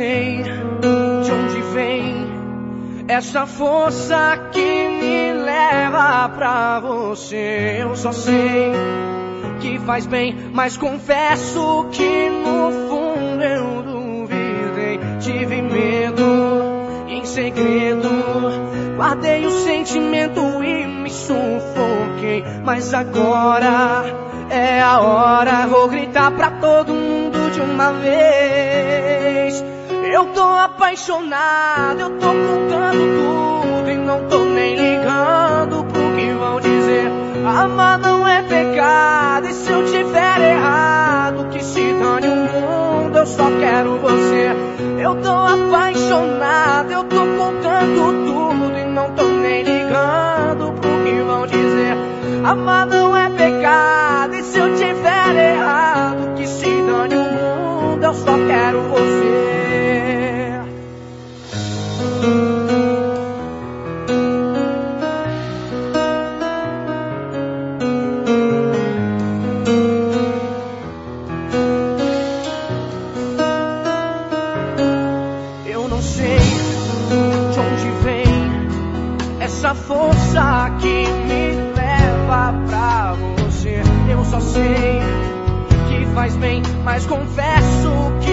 sei de onde vem essa força que me leva pra você. Eu só sei que faz bem, mas confesso que no fundo eu duvidei. Tive medo e em segredo guardei o sentimento e me sufoquei. Mas agora é a hora, vou gritar pra todo mundo de uma vez. Eu tô apaixonado, eu tô contando tudo e não tô nem ligando pro que vão dizer. Amar não é pecado, e se eu tiver errado, que se dane o mundo, eu só quero você. Eu tô apaixonado, eu tô contando tudo e não tô nem ligando pro que vão dizer. Amar não é pecado, e se eu tiver errado, que se dane o mundo, eu só quero você. Eu não sei de onde vem essa força que me leva pra você. Eu só sei que faz bem, mas confesso